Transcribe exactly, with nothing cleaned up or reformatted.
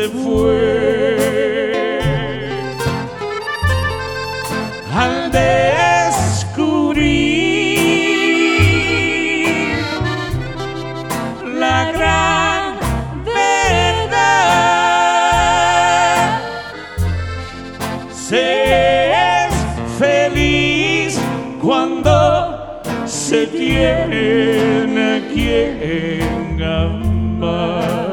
se fue. Al descubrir la gran verdad, se es feliz cuando se tiene a quien amar.